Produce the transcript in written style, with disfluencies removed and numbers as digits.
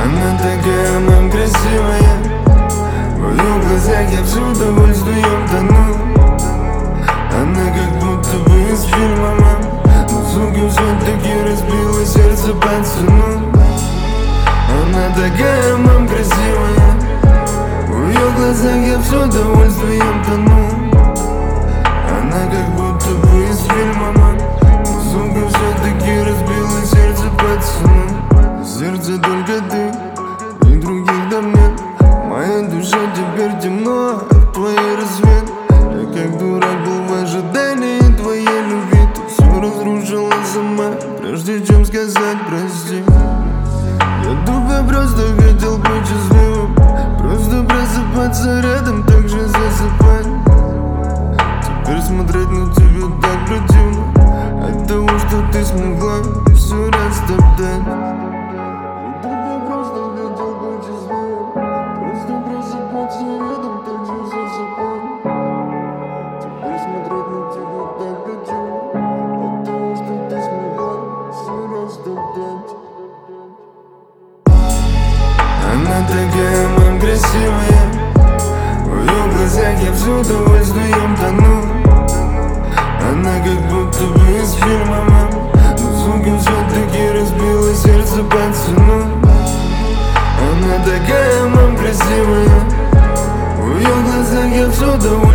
Она такая, мам, красивая. В ее глазах я с удовольствием тону. Она как будто бы из фильма, мам, но звуки все-таки разбила сердце пацану. Она такая, мам, красивая. В ее глазах я с удовольствием тону. Она как будто бы из фильма, мам, но звуки все-таки разбила сердце пацану. Сердце только ты, и других там нет. Моя душа теперь темно, а твоей рассвет. Я как дурак был в ожидании твоей любви. Ты все разрушила сама, прежде чем сказать прости. Я тупо просто хотел быть счастливым, просто просыпаться рядом, так же засыпать. Теперь смотреть на тебя так противно от того, что ты смогла все растоптать. Она такая, мам, красивая. В ее глазах я с удовольствием тону. Она как будто бы из фильма, мам, но звуки все-таки разбила сердце пацану. Она такая, мам, красивая. В ее глазах я с удовольствием